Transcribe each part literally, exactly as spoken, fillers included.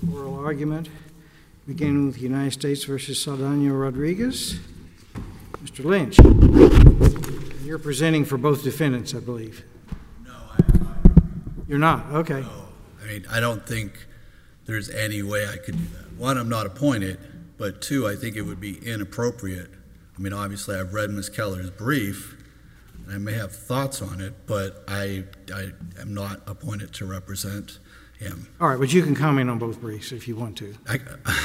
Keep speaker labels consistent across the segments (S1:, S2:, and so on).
S1: Oral argument, beginning with United States versus Saldana Rodriguez. Mister Lynch, you're presenting for both defendants, I believe.
S2: No, I'm not.
S1: You're not? Okay.
S2: No. I mean, I don't think there's any way I could do that. One, I'm not appointed, but two, I think it would be inappropriate. I mean, obviously, I've read Miz Keller's brief, and I may have thoughts on it, but I, I am not appointed to represent him.
S1: All right, but you can comment on both briefs if you want to.
S2: I,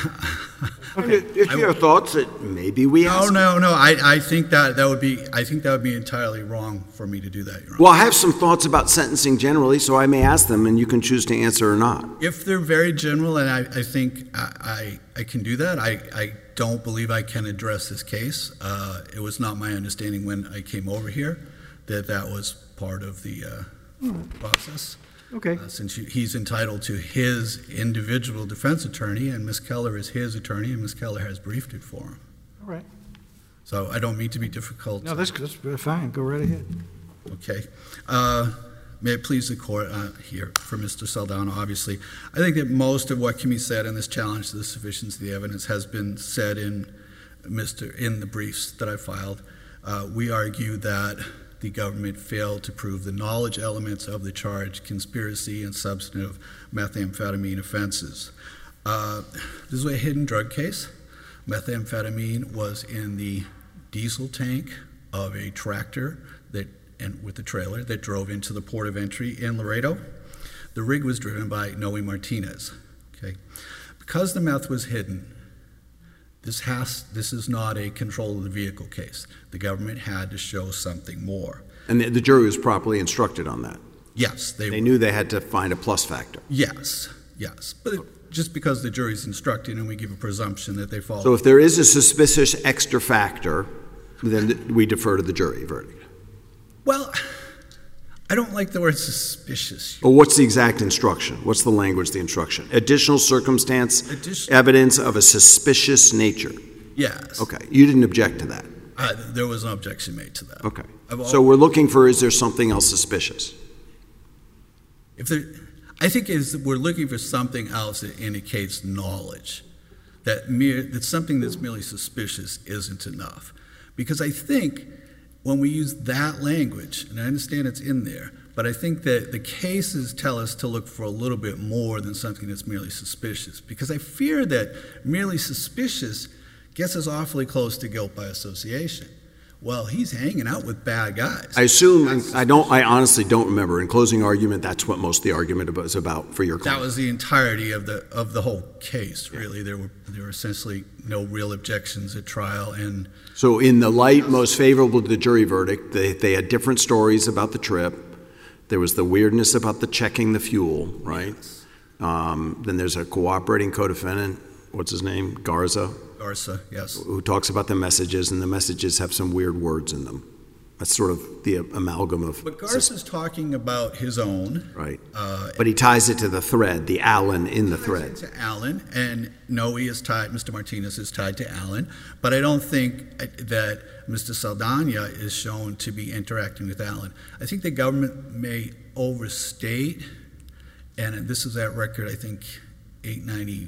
S3: Okay. If you have thoughts that maybe we
S2: no,
S3: ask.
S2: no, no. I, I think that that would be. I think that would be entirely wrong for me to do that, Your Honor.
S3: Well, I have some thoughts about sentencing generally, so I may ask them, and you can choose to answer or not.
S2: If they're very general, and I, I think I, I, I can do that. I, I don't believe I can address this case. Uh, it was not my understanding when I came over here that that was part of the uh, mm. process.
S1: Okay.
S2: Uh, since you, he's entitled to his individual defense attorney, and Miz Keller is his attorney, and Miz Keller has briefed it for him.
S1: All right.
S2: So I don't mean to be difficult.
S1: No, that's, that's fine. Go right ahead.
S2: Okay. Uh, may it please the court uh, here for Mister Saldana, obviously. I think that most of what can be said in this challenge to the sufficiency of the evidence has been said in Mister in the briefs that I filed. Uh, we argue that the government failed to prove the knowledge elements of the charge, conspiracy, and substantive methamphetamine offenses. Uh, this is a hidden drug case. Methamphetamine was in the diesel tank of a tractor that, and with a trailer that drove into the port of entry in Laredo. The rig was driven by Noe Martinez. Okay, because the meth was hidden, This has. This is not a control of the vehicle case. The government had to show something more.
S3: And the, the jury was properly instructed on that?
S2: Yes. They,
S3: they knew they had to find a plus factor?
S2: Yes, yes. But it, just because the jury's instructed and we give a presumption that they follow.
S3: So if there is a suspicious extra factor, then we defer to the jury verdict?
S2: Well, I don't like the word suspicious.
S3: Well, what's the exact instruction? What's the language of the instruction? Additional circumstance,
S2: Additional,
S3: evidence of a suspicious nature.
S2: Yes.
S3: Okay. You didn't object to that?
S2: Uh, there was no objection made to that.
S3: Okay.
S2: I've
S3: So we're looking for, is there something else suspicious?
S2: If there, I think is we're looking for something else that indicates knowledge. That mere that something that's merely suspicious isn't enough. Because I think when we use that language, and I understand it's in there, but I think that the cases tell us to look for a little bit more than something that's merely suspicious. Because I fear that merely suspicious gets us awfully close to guilt by association. Well, he's hanging out with bad guys.
S3: I assume, I don't, I honestly don't remember. In closing argument, that's what most of the argument was about for your client.
S2: That was the entirety of the of the whole case, really. Yeah. There were there were essentially no real objections at trial. And
S3: so in the light most favorable to the jury verdict, they, they had different stories about the trip. There was the weirdness about the checking the fuel, right?
S2: Yes.
S3: Um, then there's a cooperating co-defendant, what's his name, Garza?
S2: Garza, yes.
S3: Who talks about the messages, and the messages have some weird words in them. That's sort of the amalgam of...
S2: But Garza's talking about his own.
S3: Right.
S2: Uh,
S3: but he ties it to the thread, the Allen in the thread.
S2: To Allen, and Noe is tied, Mister Martinez is tied to Allen, but I don't think that Mister Saldana is shown to be interacting with Allen. I think the government may overstate, and this is that record, I think, eight ninety,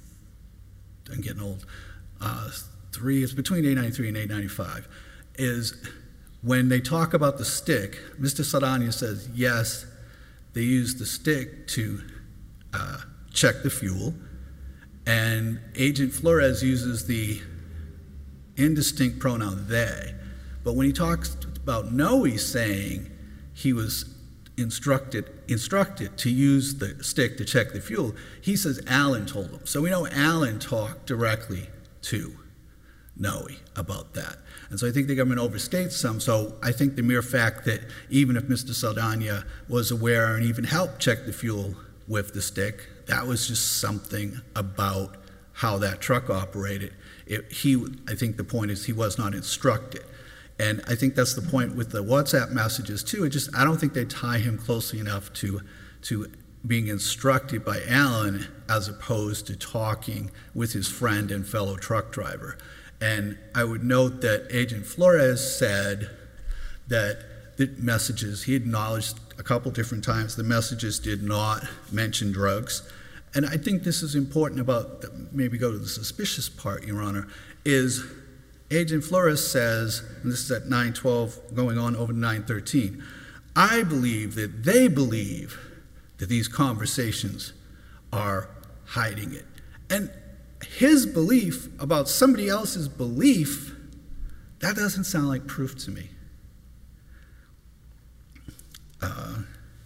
S2: I'm getting old, uh, three, it's between eight ninety-three and eight ninety-five, is when they talk about the stick, Mister Saldana says, yes, they used the stick to uh, check the fuel, and Agent Flores uses the indistinct pronoun they. But when he talks about Noe saying he was instructed instructed to use the stick to check the fuel, he says Allen told him. So we know Allen talked directly to Noe about that. And so I think the government overstates some. So I think the mere fact that even if Mister Saldana was aware and even helped check the fuel with the stick, that was just something about how that truck operated. It, he, I think the point is he was not instructed. And I think that's the point with the WhatsApp messages too. It just, I don't think they tie him closely enough to, to being instructed by Allen as opposed to talking with his friend and fellow truck driver. And I would note that Agent Flores said that the messages, he acknowledged a couple different times, the messages did not mention drugs. and I think this is important about, the, maybe go to the suspicious part, Your Honor, is Agent Flores says, and this is at nine twelve going on over nine thirteen, I believe that they believe that these conversations are hiding it. And his belief about somebody else's belief, that doesn't sound like proof to me. Uh,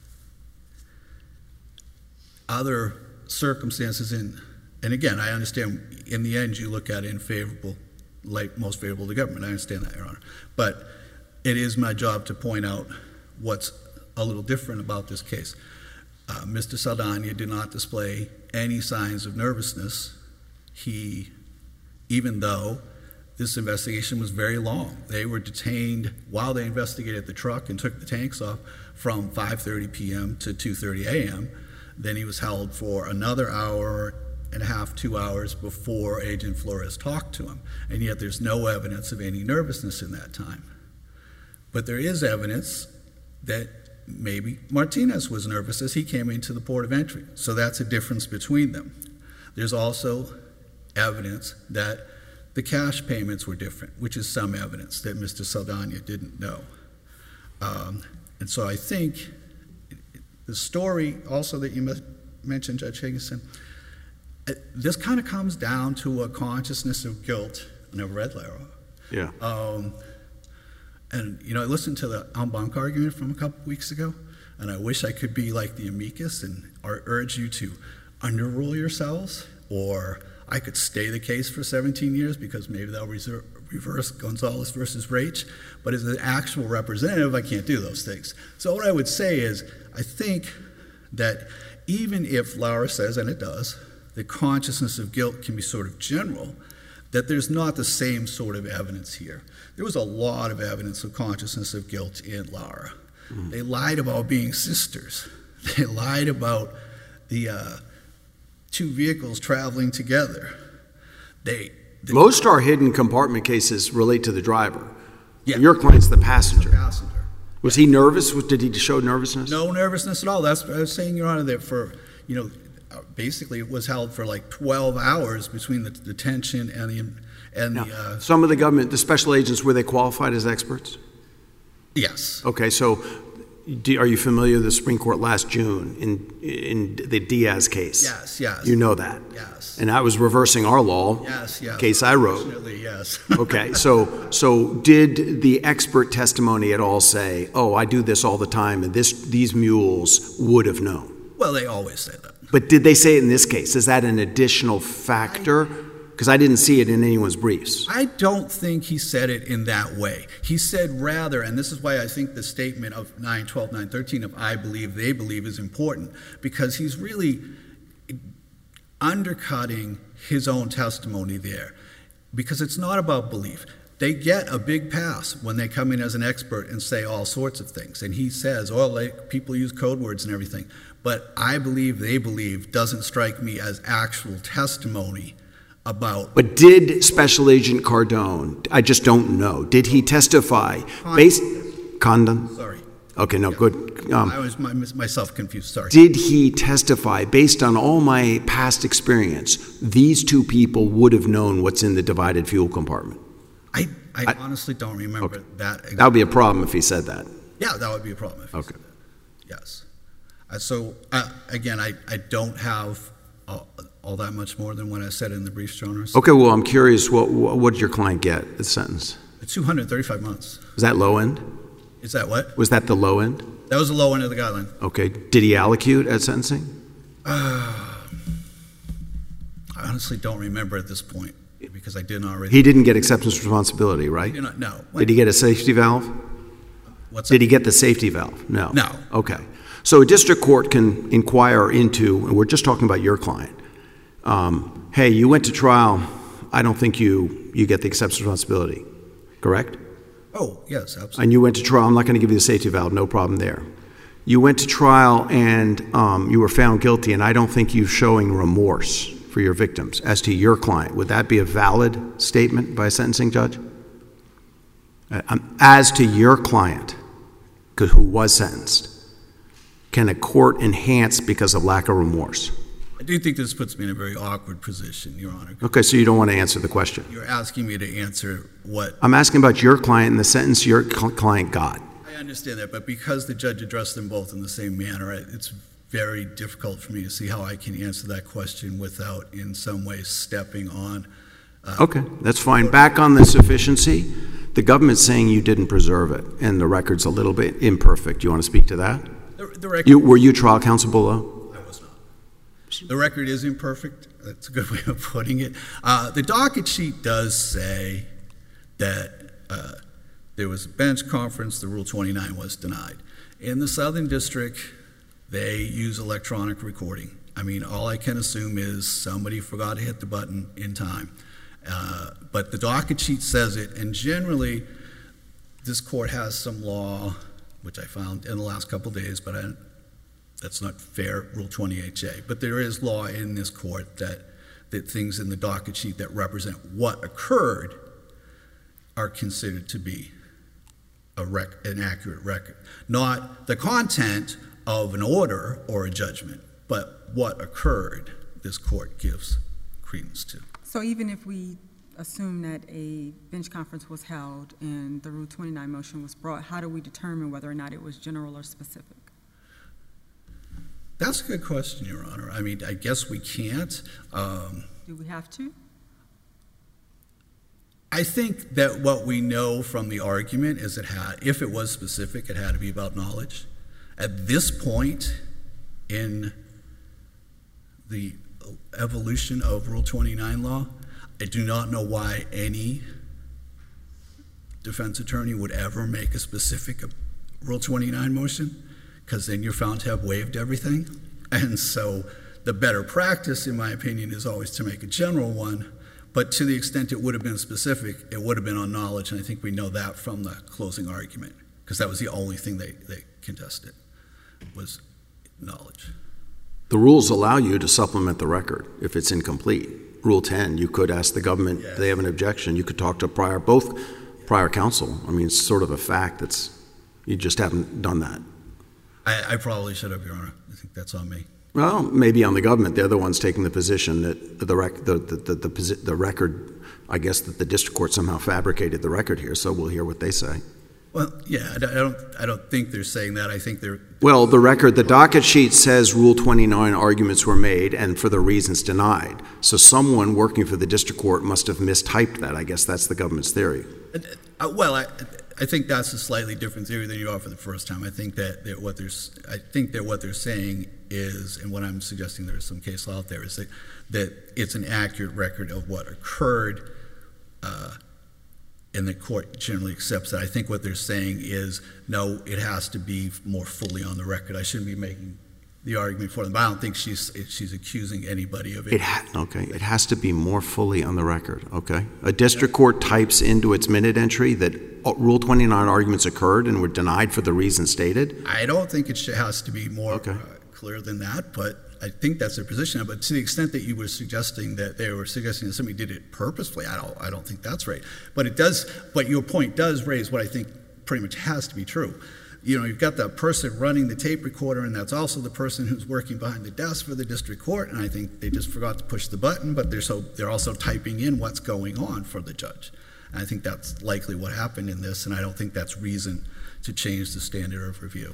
S2: other circumstances in, and again, I understand in the end you look at it in favorable, like most favorable to the government. I understand that, Your Honor. But it is my job to point out what's a little different about this case. Uh, Mister Saldana did not display any signs of nervousness. He, even though this investigation was very long, they were detained while they investigated the truck and took the tanks off from five thirty p m to two thirty a m Then he was held for another hour and a half, two hours before Agent Flores talked to him. And yet there's no evidence of any nervousness in that time. But there is evidence that maybe Martinez was nervous as he came into the port of entry. So that's a difference between them. There's also evidence that the cash payments were different, which is some evidence that Mister Saldana didn't know. Um, and so I think the story also that you mentioned, Judge Higginson, this kind of comes down to a consciousness of guilt. I never read Lara.
S3: Yeah.
S2: Um, and, you know, I listened to the en banc argument from a couple weeks ago, and I wish I could be like the amicus and urge you to underrule yourselves, or I could stay the case for seventeen years because maybe they'll reserve, reverse Gonzalez versus Raich. But as an actual representative, I can't do those things. So what I would say is, I think that even if Lara says, and it does, the consciousness of guilt can be sort of general, that there's not the same sort of evidence here. There was a lot of evidence of consciousness of guilt in Lara. Mm. They lied about being sisters. They lied about the uh, two vehicles traveling together. They, they
S3: Most our hidden compartment cases relate to the driver.
S2: Yeah.
S3: Your client's the passenger.
S2: The passenger.
S3: Was he nervous? Did he show nervousness?
S2: No nervousness at all. That's what I was saying, Your Honor, that for, you know, basically it was held for like twelve hours between the detention and the, and
S3: Now,
S2: the, uh,
S3: some of the government, the special agents, were they qualified as experts?
S2: yes.
S3: Okay, so do, are you familiar with the Supreme Court last June in in the Diaz case?
S2: Yes, yes.
S3: You know that?
S2: Yes.
S3: And I was reversing our law.
S2: Yes, yes.
S3: Case I wrote.
S2: Unfortunately, yes.
S3: Okay, so so did the expert testimony at all say, oh, I do this all the time, and this these mules would have known?
S2: Well, they always say that.
S3: But did they say it in this case? Is that an additional factor? Because I didn't see it in anyone's briefs.
S2: I don't think he said it in that way. He said rather, and this is why I think the statement of nine twelve, nine thirteen of I believe, they believe is important, because he's really undercutting his own testimony there, because it's not about belief. They get a big pass when they come in as an expert and say all sorts of things. And he says, oh, like, people use code words and everything. But I believe, they believe doesn't strike me as actual testimony about.
S3: But did Special Agent Cardone, I just don't know, did he testify based, Condon?
S2: Sorry.
S3: Okay, no,
S2: Yeah.
S3: good. Um,
S2: I was my, myself confused, sorry.
S3: Did he testify, based on all my past experience, these two people would have known what's in the divided fuel compartment?
S2: I, I,
S3: I
S2: honestly don't remember
S3: okay.
S2: that.
S3: That would be a problem if he said that.
S2: Yeah, that would be a problem if he
S3: Okay.
S2: said that. Yes. Uh, so, uh, again, I, I don't have all, all that much more than what I said in the brief, Your Honor. So
S3: Okay, well, I'm curious, what, what did your client get, the sentence?
S2: two hundred thirty-five months.
S3: Was that low end?
S2: Is that what?
S3: Was that the low end?
S2: That was the low end of the guideline.
S3: Okay. Did he allocute at sentencing?
S2: Uh, I honestly don't remember at this point because I didn't already.
S3: He didn't get acceptance of responsibility, right?
S2: You know, no.
S3: Did he get a safety valve?
S2: What's
S3: Did
S2: that?
S3: he get the safety valve? No.
S2: No.
S3: Okay. So a district court can inquire into, and we're just talking about your client, um, hey, you went to trial, I don't think you, you get the acceptance of responsibility, correct?
S2: Oh, yes, absolutely.
S3: And you went to trial, I'm not going to give you the safety valve, no problem there. You went to trial and um, you were found guilty, and I don't think you're showing remorse for your victims as to your client. Would that be a valid statement by a sentencing judge? Uh, um, as to your client, who was sentenced, can a court enhance because of lack of remorse?
S2: I do think this puts me in a very awkward position, Your Honor.
S3: Okay, so you don't want to answer the question.
S2: You're asking me to answer what...
S3: I'm asking about your client and the sentence your cl- client got.
S2: I understand that, but because the judge addressed them both in the same manner, it's very difficult for me to see how I can answer that question without in some way stepping on... Uh,
S3: okay, that's fine. Back on the sufficiency, the government's saying you didn't preserve it, and the record's a little bit imperfect. You want to speak to that?
S2: The, the record,
S3: you, were you trial counsel below?
S2: I was not. The record is imperfect. That's a good way of putting it. Uh, the docket sheet does say that uh, there was a bench conference, the Rule twenty-nine was denied. In the Southern District, they use electronic recording. I mean, all I can assume is somebody forgot to hit the button in time. Uh, but the docket sheet says it, and generally, this court has some law, which I found in the last couple of days, but I, that's not fair, Rule twenty-eight J. But there is law in this court that, that things in the docket sheet that represent what occurred are considered to be a rec- an accurate record. Not the content of an order or a judgment, but what occurred, this court gives credence to.
S4: So even if we assume that a bench conference was held and the Rule twenty-nine motion was brought, how do we determine whether or not it was general or specific?
S2: That's a good question, Your Honor. I mean, I guess we can't. Um,
S4: do we have to?
S2: I think that what we know from the argument is it had, if it was specific, it had to be about knowledge. At this point in the evolution of Rule twenty-nine law, I do not know why any defense attorney would ever make a specific Rule twenty-nine motion, because then you're found to have waived everything. And so the better practice, in my opinion, is always to make a general one. But to the extent it would have been specific, it would have been on knowledge, and I think we know that from the closing argument, because that was the only thing they, they contested, was knowledge.
S3: The rules allow you to supplement the record if it's incomplete. Rule ten, you could ask the government, yes. They have an objection. You could talk to prior, both prior counsel. I mean, it's sort of a fact that's, you just haven't done that.
S2: I, I probably should have, Your Honor. I think that's on me.
S3: Well, maybe on the government. They're the ones taking the position that the, rec- the, the, the, the, posi- the record, I guess that the district court somehow fabricated the record here, so we'll hear what they say.
S2: Well, yeah, I don't, I don't think they're saying that. I think they're...
S3: Well, the record, the docket sheet says Rule twenty-nine arguments were made and for the reasons denied. So someone working for the district court must have mistyped that. I guess that's the government's theory.
S2: Uh, well, I, I think that's a slightly different theory than you are for the first time. I think that, that what they're, I think that what they're saying is, and what I'm suggesting there is some case law out there, is that, that it's an accurate record of what occurred, uh, and the court generally accepts that. I think what they're saying is, no, it has to be more fully on the record. I shouldn't be making the argument for them, but I don't think she's she's accusing anybody of it.
S3: It ha- okay, it has to be more fully on the record, okay? A district court types into its minute entry that Rule twenty-nine arguments occurred and were denied for the reasons stated?
S2: I don't think it has to be more
S3: okay.
S2: uh, clear than that, but I think that's their position. But to the extent that you were suggesting that they were suggesting that somebody did it purposefully, I don't, I don't think that's right. But it does. But your point does raise what I think pretty much has to be true. You know, you've got the person running the tape recorder, and that's also the person who's working behind the desk for the district court. And I think they just forgot to push the button, but they're so they're also typing in what's going on for the judge. And I think that's likely what happened in this, and I don't think that's reason to change the standard of review.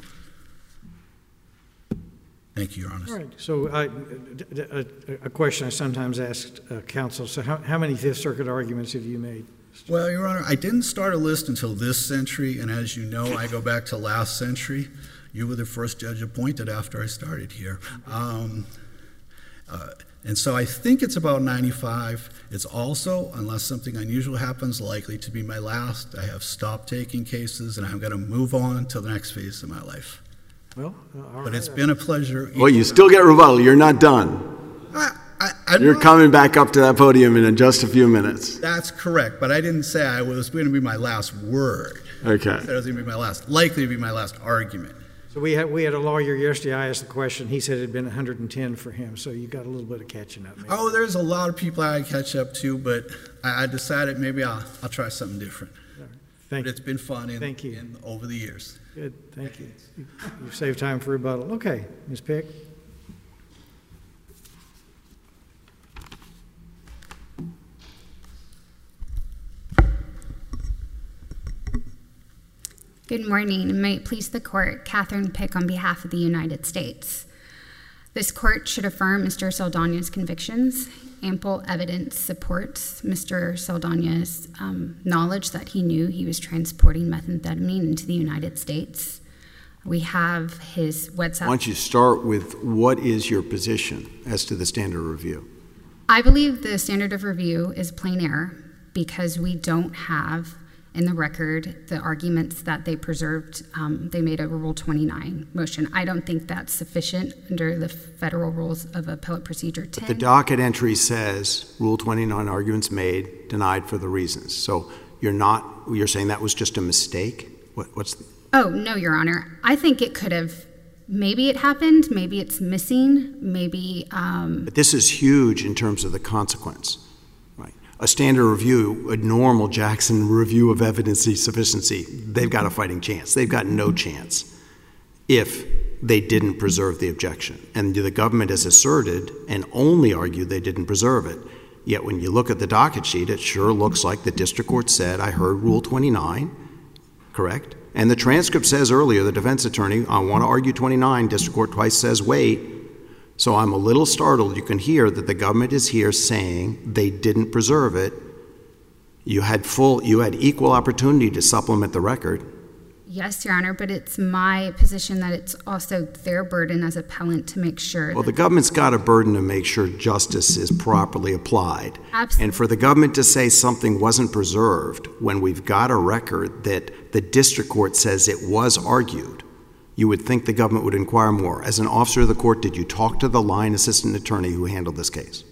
S2: Thank you, Your Honor.
S1: All right. So I, a, a question I sometimes ask uh, counsel, so how, how many Fifth Circuit arguments have you made?
S2: Well, Your Honor, I didn't start a list until this century, and as you know, I go back to last century. You were the first judge appointed after I started here. Um, uh, and so I think it's about ninety-five. It's also, unless something unusual happens, likely to be my last. I have stopped taking cases, and I'm going to move on to the next phase of my life.
S1: Well, uh, all
S2: but
S1: right.
S2: it's been a pleasure.
S3: Well, you still get rebuttal. You're not done.
S2: I, I, I
S3: You're coming back up to that podium in just a few minutes.
S2: That's correct, but I didn't say I was going to be my last word.
S3: Okay.
S2: I said it was going to be my last, likely to be my last argument.
S1: So we had we had a lawyer yesterday. I asked the question. He said it had been one hundred ten for him. So you got a little bit of catching up. Maybe.
S2: Oh, there's a lot of people I catch up to, but I, I decided maybe I'll I'll try something different.
S1: All right. Thank
S2: but
S1: you.
S2: It's been fun. In,
S1: Thank you.
S2: In, over the years.
S1: Good. Thank you. You've saved time for rebuttal. Okay, Miz Pick.
S5: Good morning. May it please the court, Catherine Pick on behalf of the United States. This court should affirm Mister Saldana's convictions. Ample evidence supports Mister Saldana's um, knowledge that he knew he was transporting methamphetamine into the United States. We have his WhatsApp.
S3: Why don't you start with what is your position as to the standard of review?
S5: I believe the standard of review is plain error because we don't have in the record the arguments that they preserved. Um, they made a Rule twenty-nine motion. I don't think that's sufficient under the federal rules of appellate procedure ten.
S3: But the docket entry says Rule twenty-nine arguments made, denied for the reasons. So you're not, you're saying that was just a mistake? What, what's the,
S5: Oh, no, Your Honor. I think it could have, maybe it happened, maybe it's missing, maybe... Um,
S3: but this is huge in terms of the consequence. A standard review, a normal Jackson review of evidence sufficiency, they've got a fighting chance. They've got no chance if they didn't preserve the objection. And the government has asserted and only argued they didn't preserve it. Yet when you look at the docket sheet, it sure looks like the district court said, I heard Rule twenty-nine, correct? And the transcript says earlier, the defense attorney, I want to argue twenty-nine, district court twice says wait. So I'm a little startled. You can hear that the government is here saying they didn't preserve it. You had full, you had equal opportunity to supplement the record.
S5: Yes, Your Honor, but it's my position that it's also their burden as appellant to make sure.
S3: Well,
S5: that
S3: the government's got a burden to make sure justice is properly applied.
S5: Absolutely.
S3: And for the government to say something wasn't preserved when we've got a record that the district court says it was argued, you would think the government would inquire more. As an officer of the court, did you talk to the line assistant attorney who handled this case?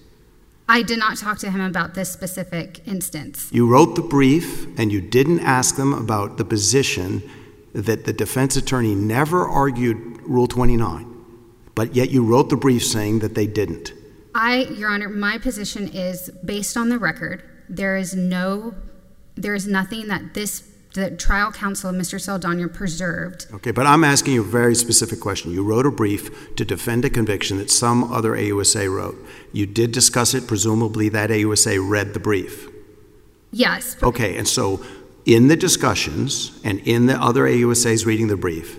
S5: I did not talk to him about this specific instance.
S3: You wrote the brief, and you didn't ask them about the position that the defense attorney never argued Rule twenty-nine, but yet you wrote the brief saying that they didn't.
S5: I, Your Honor, my position is based on the record. There is no, there is nothing that this the trial counsel, Mister Saldana, preserved.
S3: Okay, but I'm asking you a very specific question. You wrote a brief to defend a conviction that some other A U S A wrote. You did discuss it. Presumably that A U S A read the brief.
S5: Yes.
S3: Okay, and so in the discussions and in the other A U S As reading the brief,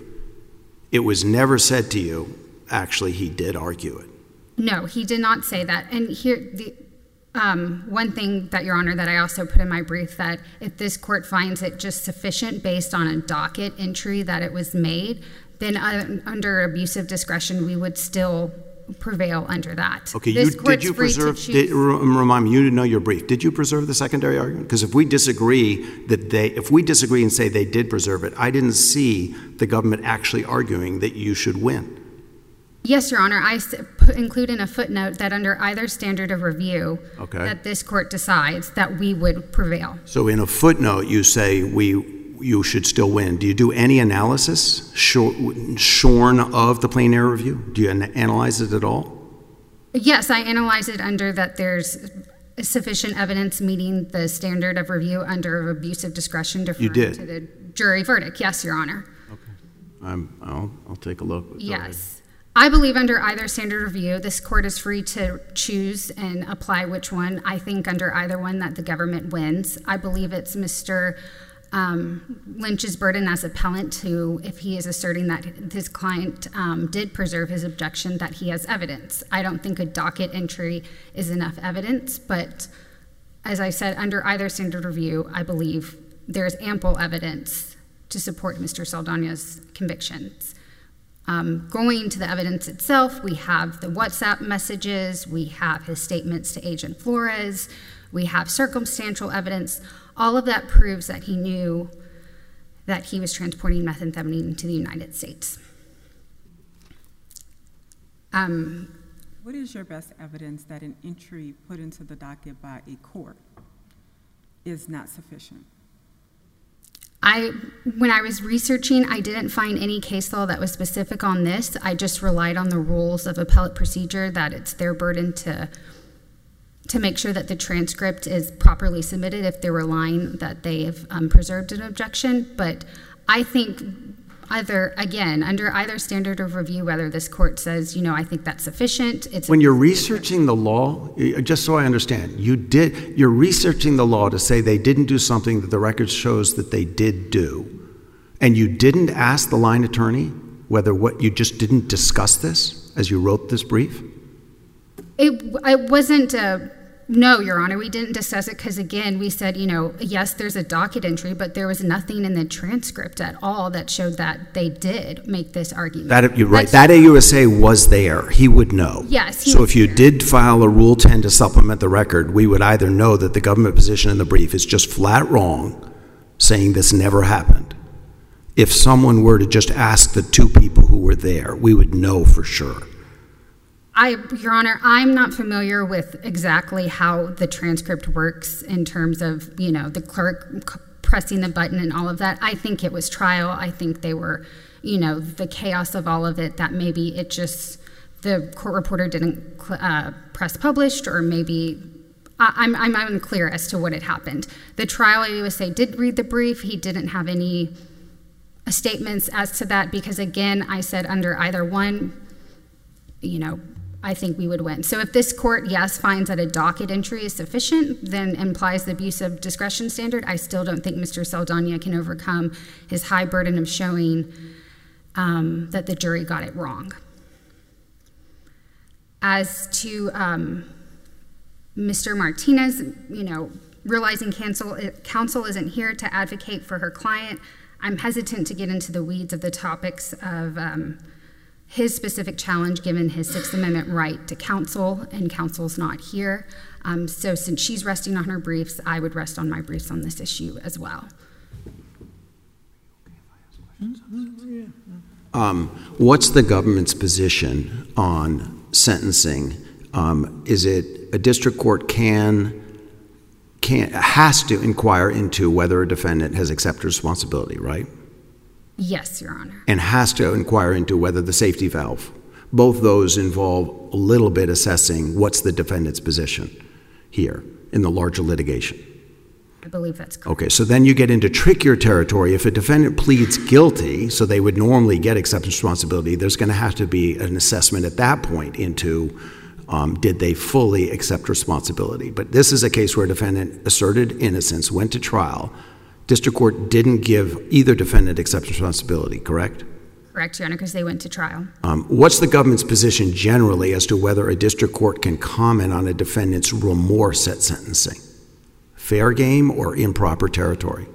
S3: it was never said to you, actually, he did argue it.
S5: No, he did not say that. And here, the Um, one thing that, Your Honor, that I also put in my brief, that if this court finds it just sufficient based on a docket entry that it was made, then uh, under abusive discretion, we would still prevail under that.
S3: Okay,
S5: this
S3: you,
S5: court's
S3: did you
S5: free
S3: preserve,
S5: to
S3: did,
S5: choose.
S3: remind me, you didn't know your brief. Did you preserve the secondary argument? Because if we disagree that they, if we disagree and say they did preserve it, I didn't see the government actually arguing that you should win.
S5: Yes, Your Honor, I s- put, include in a footnote that under either standard of review,
S3: Okay.
S5: that this court decides that we would prevail.
S3: So in a footnote, you say we, you should still win. Do you do any analysis shor- shorn of the plain error review? Do you an- analyze it at all?
S5: Yes, I analyze it under that there's sufficient evidence meeting the standard of review under abusive discretion deferring
S3: did.
S5: to the jury verdict. Yes, Your Honor.
S3: I'm, I'll, I'll take a look.
S5: Yes. I believe under either standard review, this court is free to choose and apply which one. I think under either one that the government wins. I believe it's Mister Um, Lynch's burden as appellant to, if he is asserting that his client um, did preserve his objection, that he has evidence. I don't think a docket entry is enough evidence, but as I said, under either standard review, I believe there's ample evidence to support Mister Saldana's convictions. Um, going to the evidence itself, we have the WhatsApp messages, we have his statements to Agent Flores, we have circumstantial evidence. All of that proves that he knew that he was transporting methamphetamine to the United States. Um,
S4: What is your best evidence that an entry put into the docket by a court is not sufficient?
S5: I, when I was researching, I didn't find any case law that was specific on this. I just relied on the rules of appellate procedure, that it's their burden to to make sure that the transcript is properly submitted if they're relying that they have um, preserved an objection. But I think either, again, under either standard of review, whether this court says, you know, I think that's sufficient. It's
S3: when you're researching the law, just so I understand, you did, you're researching the law to say they didn't do something that the record shows that they did do. And you didn't ask the line attorney whether what you just didn't discuss this as you wrote this brief?
S5: It, it wasn't a, no, Your Honor, we didn't discuss it because, again, we said, you know, yes, there's a docket entry, but there was nothing in the transcript at all that showed that they did make this argument.
S3: That, you're right.
S5: That's,
S3: that A U S A was there. He would know.
S5: Yes. He
S3: so
S5: was
S3: if you
S5: there.
S3: did file a Rule ten to supplement the record, we would either know that the government position in the brief is just flat wrong, saying this never happened. If someone were to just ask the two people who were there, we would know for sure.
S5: I, Your Honor, I'm not familiar with exactly how the transcript works in terms of, you know, the clerk pressing the button and all of that. I think it was trial. I think they were, you know, the chaos of all of it, that maybe it just, the court reporter didn't uh, press published, or maybe, I, I'm, I'm unclear as to what had happened. The trial A U S A did read the brief. He didn't have any statements as to that because, again, I said under either one, you know, I think we would win. So if this court, yes, finds that a docket entry is sufficient, then implies the abuse of discretion standard, I still don't think Mister Saldana can overcome his high burden of showing um, that the jury got it wrong. As to um, Mister Martinez, you know, realizing counsel, counsel isn't here to advocate for her client, I'm hesitant to get into the weeds of the topics of um, his specific challenge given his Sixth Amendment right to counsel, and counsel's not here. Um, so since she's resting on her briefs, I would rest on my briefs on this issue as well.
S3: Um, what's the government's position on sentencing? Um, is it a district court can Can, has to inquire into whether a defendant has accepted responsibility, right?
S5: Yes, Your Honor.
S3: And has to inquire into whether the safety valve. Both those involve a little bit assessing what's the defendant's position here in the larger litigation.
S5: I believe that's correct.
S3: Okay, so then you get into trickier territory. If a defendant pleads guilty, so they would normally get acceptance responsibility, there's going to have to be an assessment at that point into Um, did they fully accept responsibility? But this is a case where a defendant asserted innocence, went to trial. District court didn't give either defendant acceptance responsibility, correct?
S5: Correct, Your Honor, because they went to trial.
S3: Um, what's the government's position generally as to whether a district court can comment on a defendant's remorse at sentencing? Fair game or improper territory?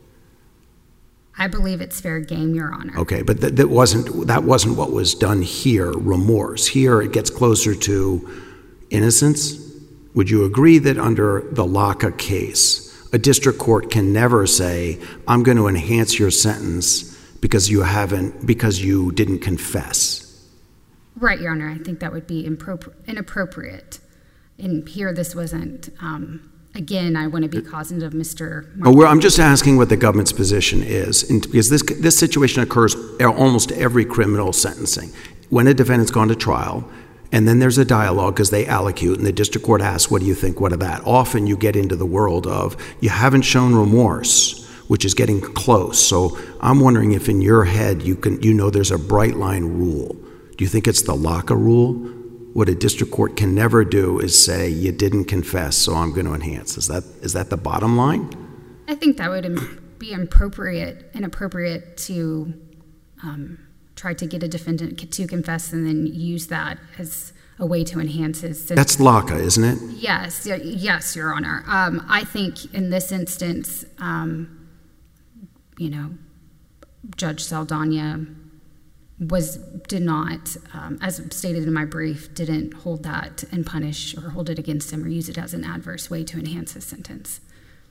S5: I believe it's fair game, Your Honor.
S3: Okay, but th- that wasn't that wasn't what was done here, remorse. Here it gets closer to innocence. Would you agree that under the Laka case, a district court can never say, I'm going to enhance your sentence because you haven't, because you didn't confess?
S5: Right, Your Honor. I think that would be impropri- inappropriate. And here this wasn't, um, again, I want to be cognizant of Mister
S3: Oh, well, I'm just asking what the government's position is, and because this this situation occurs almost every criminal sentencing. When a defendant's gone to trial, and then there's a dialogue because they allocute, and the district court asks, what do you think, what of that? Often you get into the world of, you haven't shown remorse, which is getting close. So I'm wondering if in your head you can, you know there's a bright line rule. Do you think it's the Laka rule? What a district court can never do is say, you didn't confess, so I'm going to enhance. Is that is that the bottom line?
S5: I think that would be inappropriate, inappropriate to um, try to get a defendant to confess and then use that as a way to enhance his sentence.
S3: That's Laka, isn't it?
S5: Yes, yes, Your Honor. Um, I think in this instance, um, you know, Judge Saldana was did not, um, as stated in my brief, didn't hold that and punish or hold it against him or use it as an adverse way to enhance his sentence.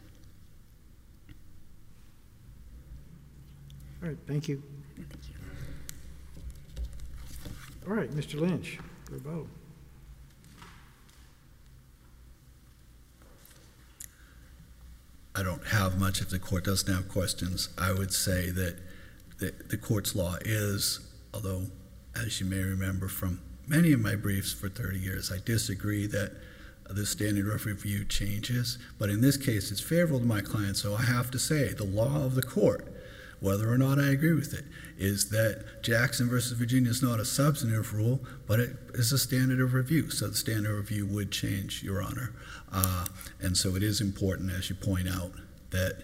S1: All right, thank you.
S5: Thank you.
S1: All right, Mister Lynch, your vote.
S2: I don't have much. If the court doesn't have questions, I would say that the, the court's law is, although, as you may remember from many of my briefs for thirty years, I disagree that the standard of review changes. But in this case, it's favorable to my client, so I have to say the law of the court, whether or not I agree with it, is that Jackson versus Virginia is not a substantive rule, but it is a standard of review. So the standard of review would change, Your Honor. Uh, and so it is important, as you point out, that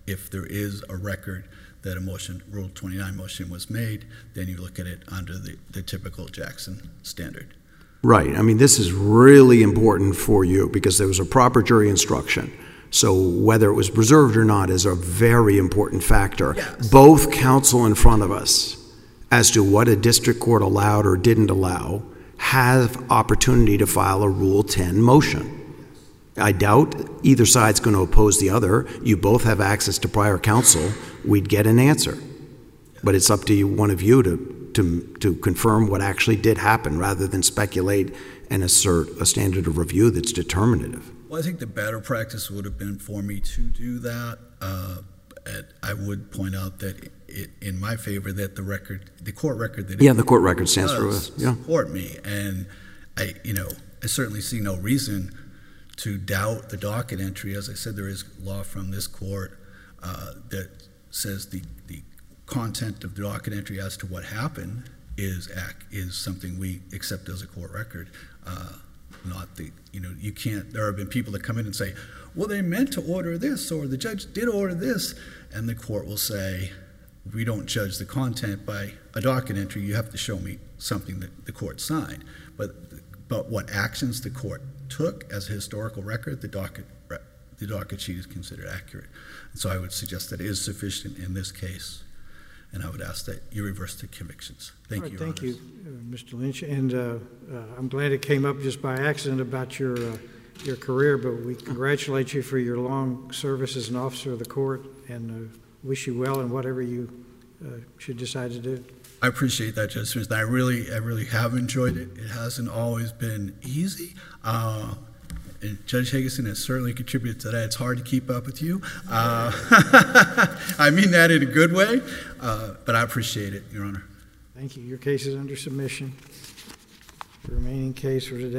S2: if there is a record that a motion, Rule twenty-nine motion was made, then you look at it under the, the typical Jackson standard.
S3: Right. I mean, this is really important for you because there was a proper jury instruction. So whether it was preserved or not is a very important factor.
S2: Yes.
S3: Both counsel in front of us as to what a district court allowed or didn't allow have opportunity to file a Rule ten motion. I doubt either side's going to oppose the other. You both have access to prior counsel. We'd get an answer. But it's up to you, one of you to, to, to confirm what actually did happen rather than speculate and assert a standard of review that's determinative.
S2: Well, I think the better practice would have been for me to do that. Uh, and I would point out that it, in my favor that the record, the court record that
S3: Yeah,
S2: it
S3: the court record stands for
S2: does
S3: us. Yeah.
S2: support me. And I, you know, I certainly see no reason to doubt the docket entry. As I said, there is law from this court uh, that says the, the content of the docket entry as to what happened is act, is something we accept as a court record. Uh, not the, you know, you can't, there have been people that come in and say, well, they meant to order this, or the judge did order this, and the court will say, we don't judge the content by a docket entry, you have to show me something that the court signed. But, but what actions the court took as a historical record, the docket, the docket sheet is considered accurate. And so I would suggest that it is sufficient in this case, and I would ask that you reverse the convictions. Thank
S1: All right,
S2: you,
S1: Thank
S2: Your
S1: you, uh, Mister Lynch. And uh, uh, I'm glad it came up just by accident about your, uh, your career, but we congratulate you for your long service as an officer of the court and uh, wish you well in whatever you uh, should decide to do.
S2: I appreciate that, Judge Smith. I really, I really have enjoyed it. It hasn't always been easy. Uh, and Judge Higginson has certainly contributed to that. It's hard to keep up with you. Uh, I mean that in a good way, uh, but I appreciate it, Your Honor.
S1: Thank you. Your case is under submission. The remaining case for today.